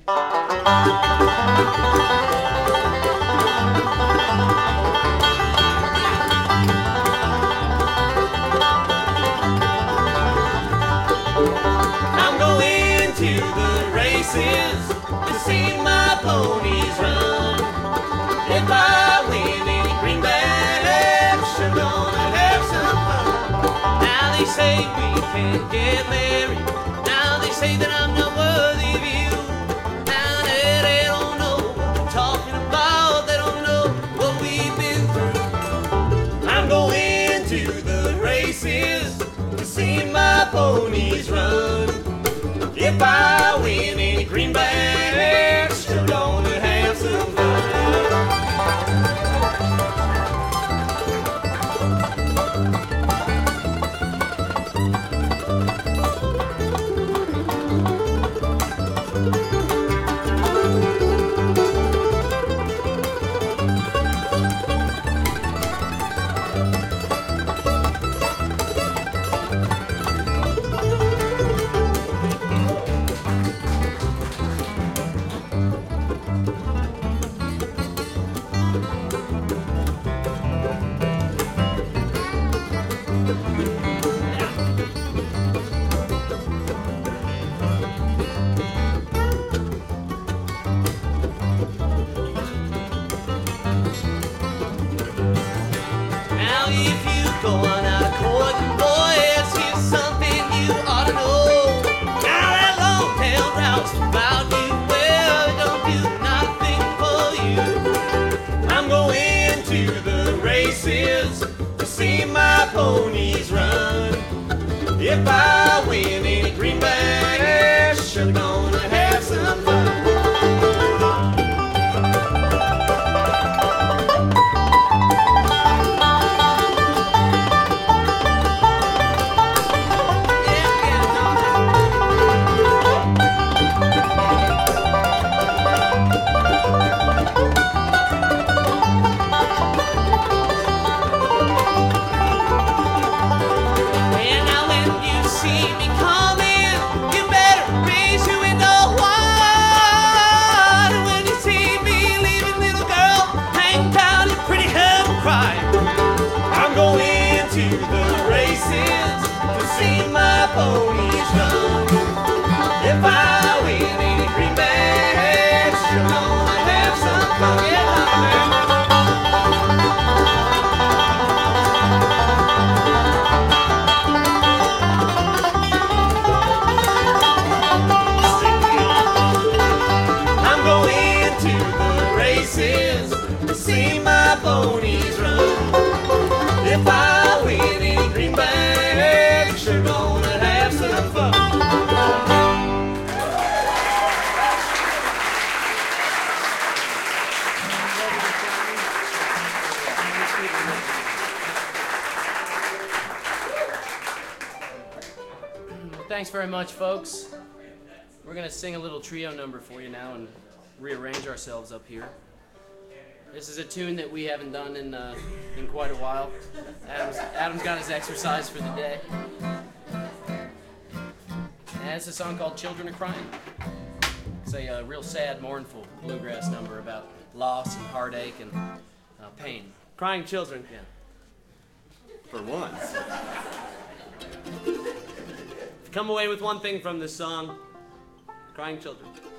I'm going to the races to see my ponies run. If I win any greenbacks, sure gonna have some fun. Now they say we can't get married. Now they say that I'm not worthy of you. Now that they don't know what we're talking about, they don't know what we've been through. I'm going to the races to see my ponies run. If I win any greenbacks, sure gonna have some fun. Now if you go on out of court, boys, here's something you ought to know. Now that long-tailed route's about you, well, it don't do nothing for you. I'm going to the races to see my ponies run. If I win any greenbacks, sure gonna have some fun. And now when you see me coming, you better raise your window wide. And when you see me leaving, little girl, hang down your pretty head and cry. I'm going to the races to see my ponies run. If I win any greenbacks, you're gonna have some fun. Yeah, man. I'm going to the races to see my ponies run. If I win any greenbacks, you're gonna have some fun. Well, thanks very much, folks. We're going to sing a little trio number for you now and rearrange ourselves up here. This is a tune that we haven't done in quite a while. Adam's got his exercise for the day. And it's a song called Children Are Crying. It's a real sad, mournful bluegrass number about loss and heartache and pain. Crying children. Yeah. For once. Come away with one thing from this song. Crying children.